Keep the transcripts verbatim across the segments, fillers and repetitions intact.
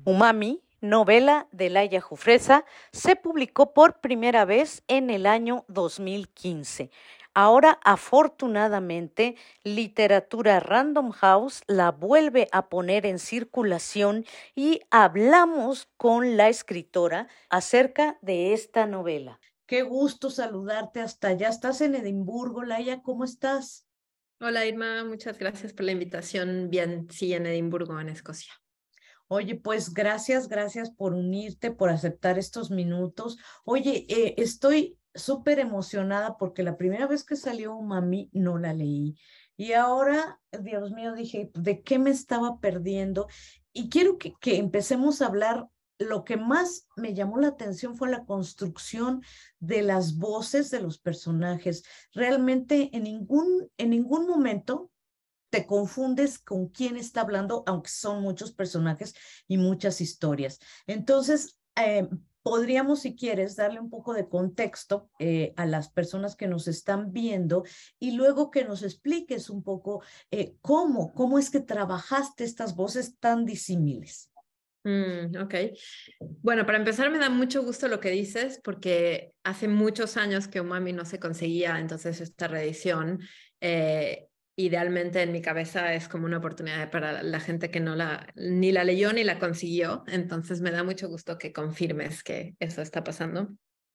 Umami, novela de Laia Jufresa, se publicó por primera vez en el año dos mil quince. Ahora, afortunadamente, Literatura Random House la vuelve a poner en circulación y hablamos con la escritora acerca de esta novela. Qué gusto saludarte hasta allá. ¿Estás en Edimburgo, Laia? ¿Cómo estás? Hola Irma, muchas gracias por la invitación. Bien, sí, en Edimburgo, en Escocia. Oye, pues gracias, gracias por unirte, por aceptar estos minutos. Oye, eh, estoy súper emocionada porque la primera vez que salió Umami no la leí. Y ahora, Dios mío, dije, ¿de qué me estaba perdiendo? Y quiero que, que empecemos a hablar. Lo que más me llamó la atención fue la construcción de las voces de los personajes. Realmente en ningún, en ningún momento te confundes con quién está hablando, aunque son muchos personajes y muchas historias. Entonces, eh, podríamos, si quieres, darle un poco de contexto eh, a las personas que nos están viendo y luego que nos expliques un poco eh, cómo, cómo es que trabajaste estas voces tan disímiles. Mm, ok. Bueno, para empezar me da mucho gusto lo que dices porque hace muchos años que Umami no se conseguía, entonces esta reedición eh, idealmente en mi cabeza es como una oportunidad para la gente que no la, ni la leyó ni la consiguió, entonces me da mucho gusto que confirmes que eso está pasando.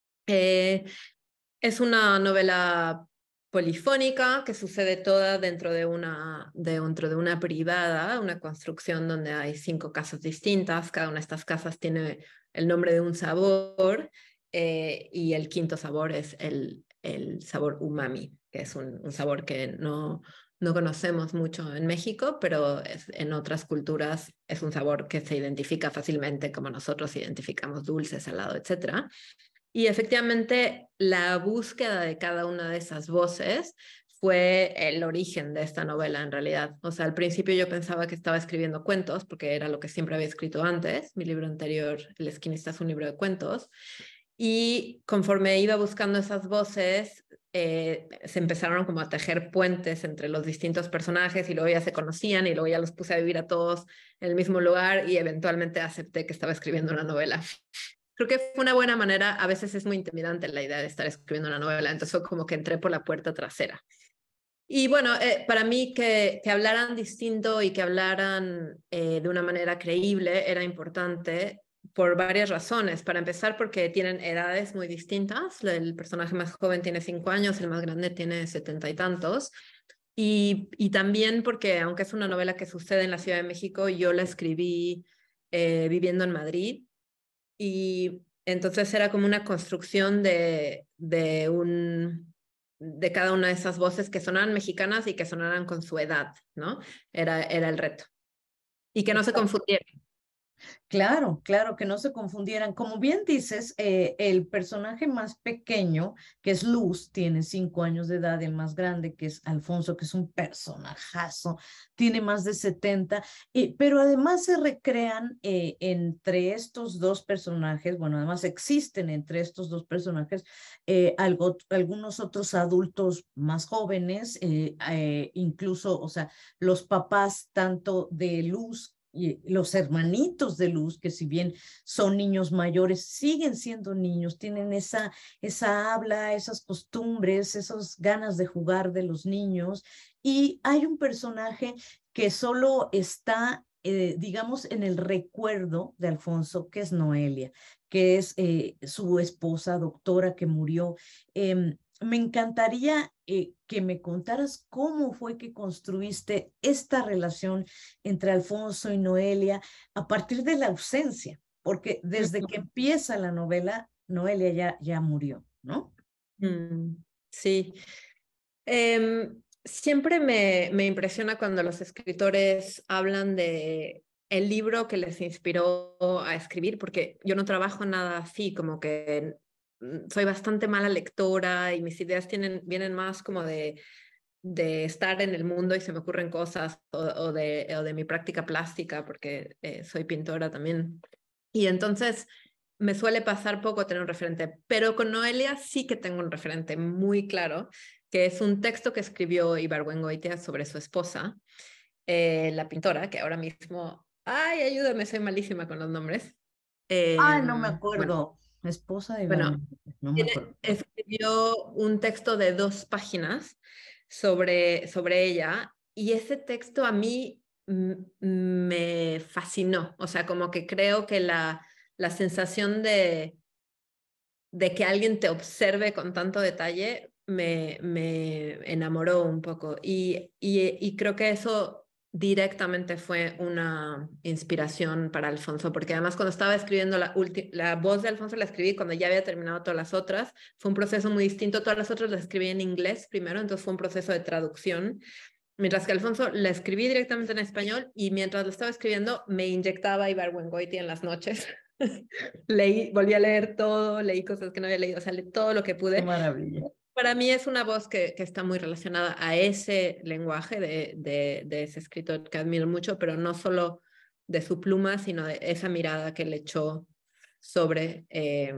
Eh, Es una novela polifónica que sucede toda dentro de una, dentro de una privada, una construcción donde hay cinco casas distintas. Cada una de estas casas tiene el nombre de un sabor eh, y el quinto sabor es el, el sabor umami, que es un, un sabor que no, no conocemos mucho en México, pero es, en otras culturas es un sabor que se identifica fácilmente como nosotros identificamos dulce, salado, etcétera. Y efectivamente, la búsqueda de cada una de esas voces fue el origen de esta novela en realidad. O sea, al principio yo pensaba que estaba escribiendo cuentos, porque era lo que siempre había escrito antes. Mi libro anterior, El Esquinista, es un libro de cuentos. Y conforme iba buscando esas voces, eh, se empezaron como a tejer puentes entre los distintos personajes y luego ya se conocían y luego ya los puse a vivir a todos en el mismo lugar y eventualmente acepté que estaba escribiendo una novela. Creo que fue una buena manera. A veces es muy intimidante la idea de estar escribiendo una novela, entonces fue como que entré por la puerta trasera. Y bueno, eh, para mí que, que hablaran distinto y que hablaran eh, de una manera creíble era importante por varias razones. Para empezar, porque tienen edades muy distintas. El personaje más joven tiene cinco años, el más grande tiene setenta y tantos. Y, y también porque, aunque es una novela que sucede en la Ciudad de México, yo la escribí eh, viviendo en Madrid y entonces era como una construcción de, de, un, de cada una de esas voces que sonaran mexicanas y que sonaran con su edad, ¿no? Era, era el reto. Y que no se confundieran. Claro, claro, que no se confundieran. Como bien dices, eh, el personaje más pequeño, que es Luz, tiene cinco años de edad, el más grande, que es Alfonso, que es un personajazo, tiene más de setenta, y- pero además se recrean eh, entre estos dos personajes, bueno, además existen entre estos dos personajes eh, algo, algunos otros adultos más jóvenes, eh, eh, incluso, o sea, los papás tanto de Luz y los hermanitos de Luz, que si bien son niños mayores, siguen siendo niños, tienen esa, esa habla, esas costumbres, esas ganas de jugar de los niños. Y hay un personaje que solo está, eh, digamos, en el recuerdo de Alfonso, que es Noelia, que es eh, su esposa doctora que murió. Eh, me encantaría eh, que me contaras cómo fue que construiste esta relación entre Alfonso y Noelia a partir de la ausencia, porque desde que empieza la novela, Noelia ya, ya murió, ¿no? Mm, sí. Eh, siempre me, me impresiona cuando los escritores hablan de el libro que les inspiró a escribir, porque yo no trabajo nada así, como que mm, soy bastante mala lectora y mis ideas tienen, vienen más como de, de estar en el mundo y se me ocurren cosas o, o de, o de mi práctica plástica, porque eh, soy pintora también. Y entonces me suele pasar poco tener un referente, pero con Noelia sí que tengo un referente muy claro, que es un texto que escribió Ibargüengoitia sobre su esposa, eh, la pintora, que ahora mismo Ay, ayúdame, soy malísima con los nombres. Ah, no me Em, bueno, acuerdo. Esposa de bueno, Iván, no me tiene- acuerdo. escribió un texto de dos páginas sobre, sobre ella y ese texto a mí mm, me fascinó. O sea, como que creo que la, la sensación de, de que alguien te observe con tanto detalle me, me enamoró un poco y, y, y creo que eso directamente fue una inspiración para Alfonso, porque además cuando estaba escribiendo la, la voz de Alfonso la escribí cuando ya había terminado todas las otras, fue un proceso muy distinto, todas las otras las escribí en inglés primero, entonces fue un proceso de traducción, mientras que Alfonso la escribí directamente en español y mientras lo estaba escribiendo me inyectaba Ibargüengoitia en las noches. Leí, volví a leer todo, leí cosas que no había leído, o sea, leí todo lo que Qué pude. maravilla. Para mí es una voz que, que está muy relacionada a ese lenguaje de, de, de ese escritor que admiro mucho, pero no solo de su pluma, sino de esa mirada que le echó sobre eh,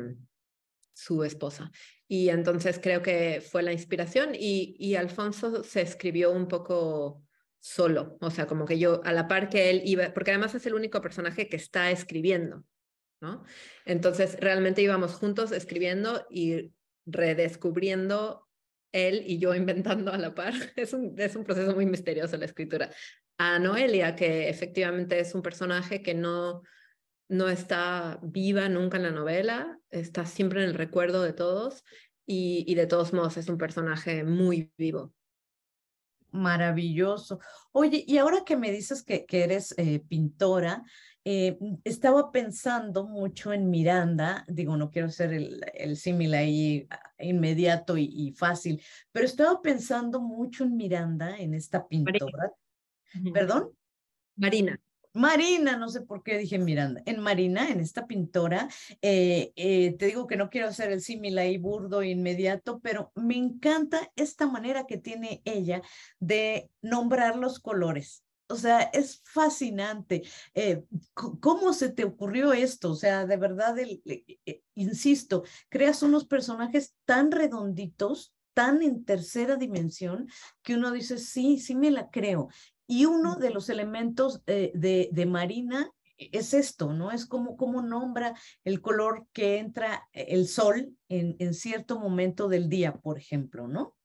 su esposa. Y entonces creo que fue la inspiración y, y Alfonso se escribió un poco solo, o sea, como que yo a la par que él iba, porque además es el único personaje que está escribiendo, ¿no? Entonces, realmente íbamos juntos escribiendo y redescubriendo él y yo inventando a la par. Es un, es un proceso muy misterioso la escritura. A Noelia, que efectivamente es un personaje que no, no está viva nunca en la novela, está siempre en el recuerdo de todos y, y de todos modos es un personaje muy vivo. Maravilloso. Oye, y ahora que me dices que, que eres eh, pintora, eh, estaba pensando mucho en Miranda, digo, no quiero ser el, el símil ahí ah, inmediato y, y fácil, pero estaba pensando mucho en Miranda, en esta Marina. pintora. Ujú. ¿Perdón? Marina. Marina, no sé por qué dije Miranda. En Marina, en esta pintora, eh, eh, te digo que no quiero hacer el símil ahí burdo e inmediato, pero me encanta esta manera que tiene ella de nombrar los colores. O sea, es fascinante. Eh, ¿Cómo se te ocurrió esto? O sea, de verdad, el, eh, eh, insisto, creas unos personajes tan redonditos, tan en tercera dimensión, que uno dice, sí, sí me la creo. Y uno de los elementos eh, de, de Marina es esto, ¿no? Es como, como nombra el color que entra el sol en, en cierto momento del día, por ejemplo, ¿no?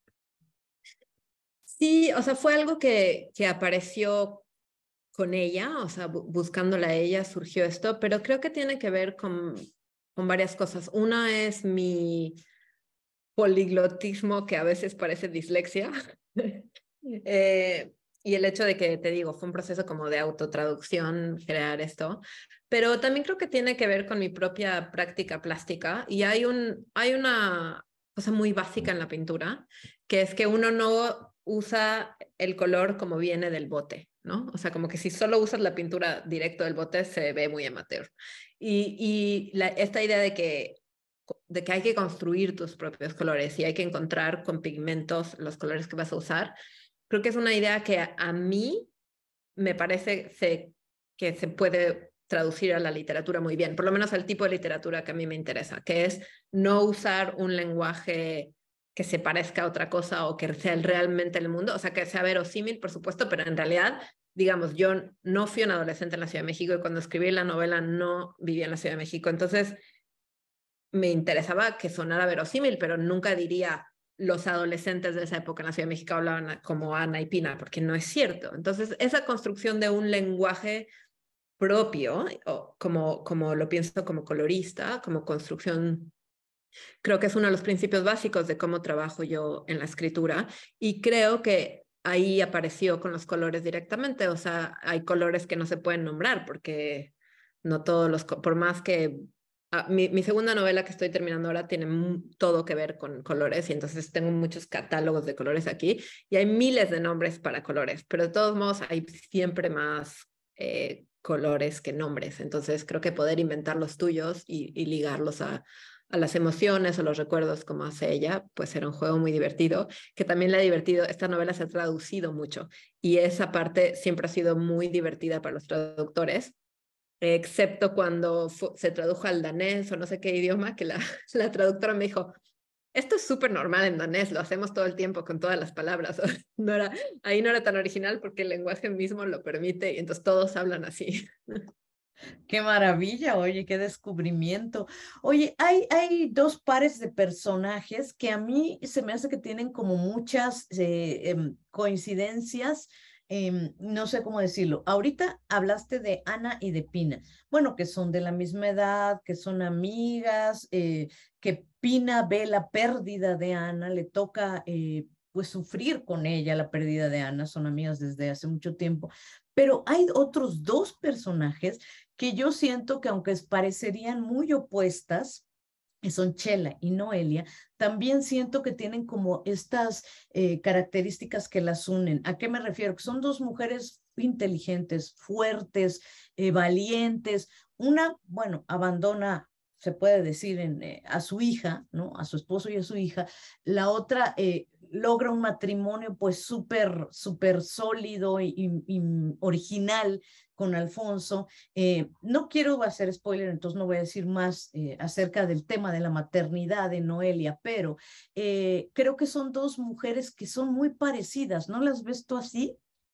Sí, o sea, fue algo que, que apareció con ella, o sea, bu buscándola a ella surgió esto, pero creo que tiene que ver con, con varias cosas. Una es mi poliglotismo que a veces parece dislexia. eh, y el hecho de que, te digo, fue un proceso como de autotraducción crear esto, pero también creo que tiene que ver con mi propia práctica plástica y hay, un, hay una cosa muy básica en la pintura, que es que uno no usa el color como viene del bote, ¿no? O sea, como que si solo usas la pintura directo del bote se ve muy amateur. Y, y la, esta idea de que de que hay que construir tus propios colores y hay que encontrar con pigmentos los colores que vas a usar, creo que es una idea que a, a mí me parece se, que se puede traducir a la literatura muy bien, por lo menos al tipo de literatura que a mí me interesa, que es no usar un lenguaje que se parezca a otra cosa o que sea realmente el mundo, o sea, que sea verosímil, por supuesto, pero en realidad, digamos, yo no fui un adolescente en la Ciudad de México y cuando escribí la novela no vivía en la Ciudad de México, entonces me interesaba que sonara verosímil, pero nunca diría los adolescentes de esa época en la Ciudad de México hablaban como Ana y Pina, porque no es cierto. Entonces, esa construcción de un lenguaje propio, o como, como lo pienso como colorista, como construcción, creo que es uno de los principios básicos de cómo trabajo yo en la escritura y creo que ahí apareció con los colores directamente, o sea, hay colores que no se pueden nombrar porque no todos los, por más que ah, mi, mi, segunda novela que estoy terminando ahora tiene todo que ver con colores y entonces tengo muchos catálogos de colores aquí y hay miles de nombres para colores, pero de todos modos hay siempre más eh, colores que nombres, entonces creo que poder inventar los tuyos y, y ligarlos a a las emociones o los recuerdos como hace ella, pues era un juego muy divertido, que también le ha divertido, esta novela se ha traducido mucho y esa parte siempre ha sido muy divertida para los traductores, excepto cuando se tradujo al danés o no sé qué idioma, que la, la traductora me dijo, esto es súper normal en danés, lo hacemos todo el tiempo con todas las palabras. No era, ahí no era tan original porque el lenguaje mismo lo permite y entonces todos hablan así. Qué maravilla, oye, qué descubrimiento. Oye, hay, hay dos pares de personajes que a mí se me hace que tienen como muchas eh, em, coincidencias, em, no sé cómo decirlo. Ahorita hablaste de Ana y de Pina. Bueno, que son de la misma edad, que son amigas, eh, que Pina ve la pérdida de Ana, le toca eh, pues sufrir con ella la pérdida de Ana, son amigas desde hace mucho tiempo. Pero hay otros dos personajes que yo siento que aunque parecerían muy opuestas, que son Chela y Noelia, también siento que tienen como estas eh, características que las unen. ¿A qué me refiero? Que son dos mujeres inteligentes, fuertes, eh, valientes. Una, bueno, abandona, se puede decir, en, eh, a su hija, ¿no? A su esposo y a su hija. La otra eh, logra un matrimonio pues súper, súper sólido y, y, y original con Alfonso. Eh, no quiero hacer spoiler, entonces no voy a decir más eh, acerca del tema de la maternidad de Noelia, pero eh, creo que son dos mujeres que son muy parecidas, ¿no las ves tú así?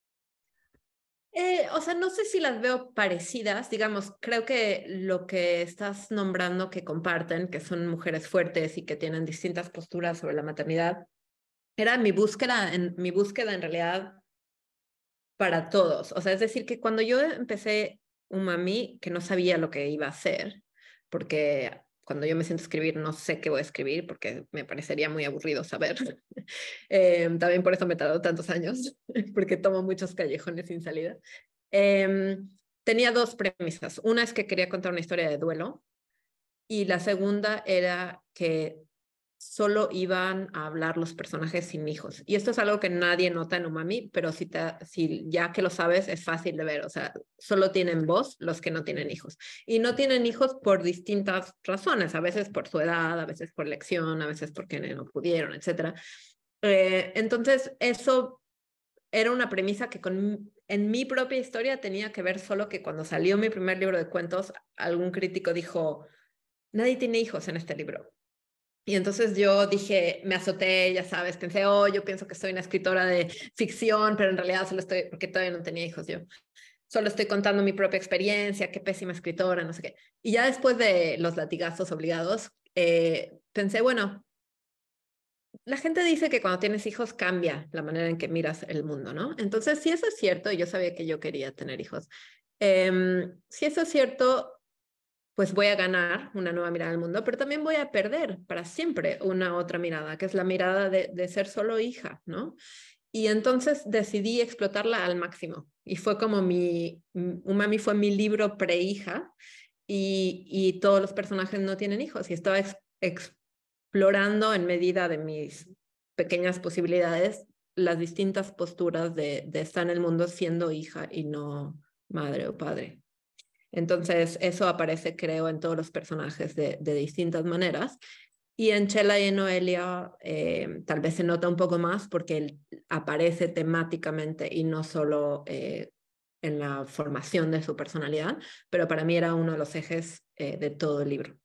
Eh, o sea, no sé si las veo parecidas, digamos, creo que lo que estás nombrando que comparten, que son mujeres fuertes y que tienen distintas posturas sobre la maternidad, era mi búsqueda, en, mi búsqueda en realidad para todos. O sea, es decir, que cuando yo empecé Umami, que no sabía lo que iba a hacer, porque cuando yo me siento a escribir no sé qué voy a escribir porque me parecería muy aburrido saber. eh, también por eso me tardó tantos años, porque tomo muchos callejones sin salida. Eh, tenía dos premisas. Una es que quería contar una historia de duelo y la segunda era que solo iban a hablar los personajes sin hijos. Y esto es algo que nadie nota en Umami, pero si, te, si ya que lo sabes es fácil de ver. O sea, solo tienen voz los que no tienen hijos. Y no tienen hijos por distintas razones, a veces por su edad, a veces por elección, a veces porque no pudieron, etcétera. Eh, entonces, eso era una premisa que con, en mi propia historia tenía que ver solo que cuando salió mi primer libro de cuentos, algún crítico dijo, nadie tiene hijos en este libro. Y entonces yo dije, me azoté, ya sabes, pensé, oh, yo pienso que soy una escritora de ficción, pero en realidad solo estoy, porque todavía no tenía hijos yo, solo estoy contando mi propia experiencia, qué pésima escritora, no sé qué. Y ya después de los latigazos obligados, eh, pensé, bueno, la gente dice que cuando tienes hijos cambia la manera en que miras el mundo, ¿no? Entonces, si eso es cierto, y yo sabía que yo quería tener hijos, eh, si eso es cierto, pues voy a ganar una nueva mirada al mundo, pero también voy a perder para siempre una otra mirada, que es la mirada de, de ser solo hija, ¿no? Y entonces decidí explotarla al máximo. Y fue como mi, Umami fue mi libro pre-hija y, y todos los personajes no tienen hijos. Y estaba ex, explorando en medida de mis pequeñas posibilidades las distintas posturas de, de estar en el mundo siendo hija y no madre o padre. Entonces, eso aparece, creo, en todos los personajes de, de distintas maneras. Y en Chela y en Noelia eh, tal vez se nota un poco más porque él aparece temáticamente y no solo eh, en la formación de su personalidad, pero para mí era uno de los ejes eh, de todo el libro.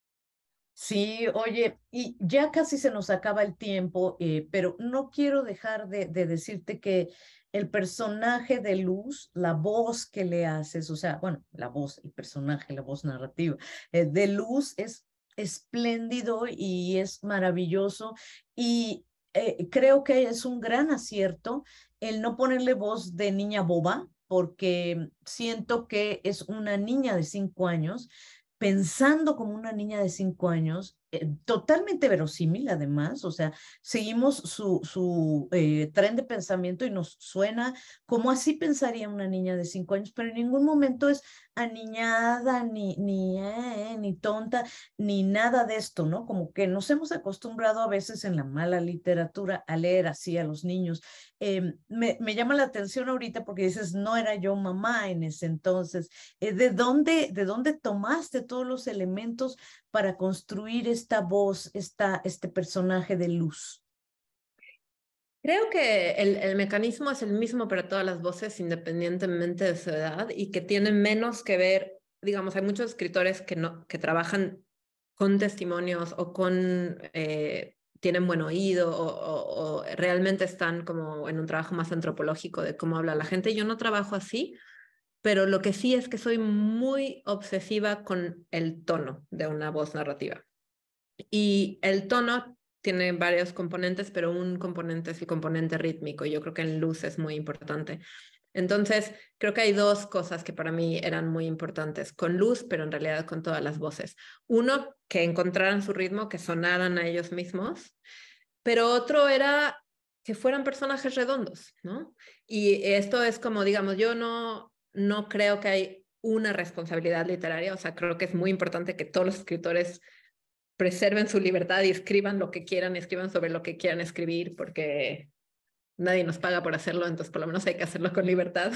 Sí, oye, y ya casi se nos acaba el tiempo, eh, pero no quiero dejar de, de decirte que el personaje de Luz, la voz que le haces, o sea, bueno, la voz, el personaje, la voz narrativa eh, de Luz es espléndido y es maravilloso y eh, creo que es un gran acierto el no ponerle voz de niña boba, porque siento que es una niña de cinco años pensando como una niña de cinco años, eh, totalmente verosímil además, o sea, seguimos su, su eh, tren de pensamiento y nos suena como así pensaría una niña de cinco años, pero en ningún momento es aniñada, ni, ni, eh, ni tonta, ni nada de esto, ¿no? Como que nos hemos acostumbrado a veces en la mala literatura a leer así a los niños. Eh, me, me llama la atención ahorita porque dices, no era yo mamá en ese entonces. Eh, ¿de dónde, de dónde tomaste todos los elementos para construir esta voz, esta, este personaje de Luz? Creo que el, el mecanismo es el mismo para todas las voces, independientemente de su edad, y que tiene menos que ver, digamos, hay muchos escritores que, no, que trabajan con testimonios o con eh, tienen buen oído o, o, o realmente están como en un trabajo más antropológico de cómo habla la gente. Yo no trabajo así, pero lo que sí es que soy muy obsesiva con el tono de una voz narrativa. Y el tono tiene varios componentes, pero un componente es el componente rítmico. Yo creo que en luz es muy importante. Entonces, creo que hay dos cosas que para mí eran muy importantes con luz, pero en realidad con todas las voces. Uno, que encontraran su ritmo, que sonaran a ellos mismos, pero otro era que fueran personajes redondos, ¿no? Y esto es como, digamos, yo no, no creo que hay una responsabilidad literaria, o sea, creo que es muy importante que todos los escritores preserven su libertad y escriban lo que quieran, escriban sobre lo que quieran escribir, porque nadie nos paga por hacerlo, entonces por lo menos hay que hacerlo con libertad.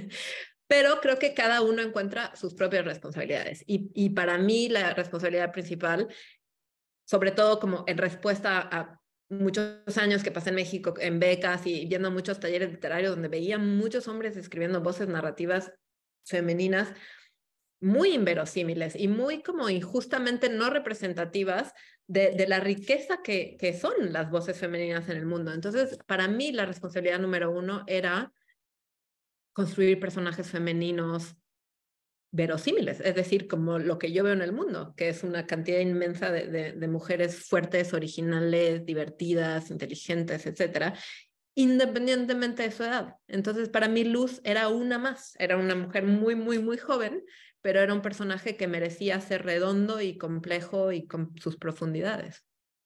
Pero creo que cada uno encuentra sus propias responsabilidades. Y, y para mí la responsabilidad principal, sobre todo como en respuesta a muchos años que pasé en México en becas y viendo muchos talleres literarios donde veía muchos hombres escribiendo voces narrativas femeninas muy inverosímiles y muy como injustamente no representativas de, de la riqueza que, que son las voces femeninas en el mundo. Entonces, para mí la responsabilidad número uno era construir personajes femeninos verosímiles, es decir, como lo que yo veo en el mundo, que es una cantidad inmensa de, de, de mujeres fuertes, originales, divertidas, inteligentes, etcétera, independientemente de su edad. Entonces, para mí Luz era una más, era una mujer muy, muy, muy joven, pero era un personaje que merecía ser redondo y complejo y con sus profundidades.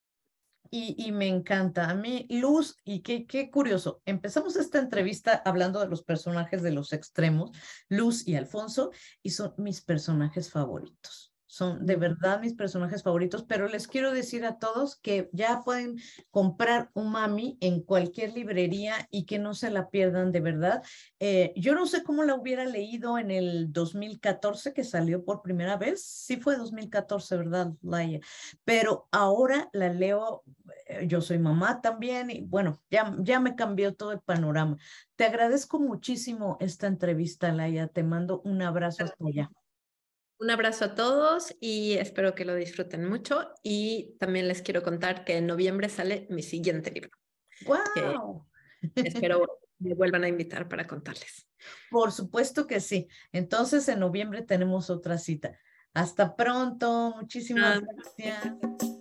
Y, y me encanta. A mí, Luz, y qué, qué curioso, empezamos esta entrevista hablando de los personajes de los extremos, Luz y Alfonso, y son mis personajes favoritos. Son de verdad mis personajes favoritos, pero les quiero decir a todos que ya pueden comprar Umami en cualquier librería y que no se la pierdan de verdad. Eh, yo no sé cómo la hubiera leído en el dos mil catorce que salió por primera vez. Sí fue dos mil catorce, ¿verdad, Laia? Pero ahora la leo, eh, yo soy mamá también y bueno, ya, ya me cambió todo el panorama. Te agradezco muchísimo esta entrevista, Laia. Te mando un abrazo hasta allá. Un abrazo a todos y espero que lo disfruten mucho. Y también les quiero contar que en noviembre sale mi siguiente libro, que ¡Wow! espero me vuelvan a invitar para contarles. Por supuesto que sí. Entonces en noviembre tenemos otra cita. Hasta pronto. Muchísimas Ah, gracias.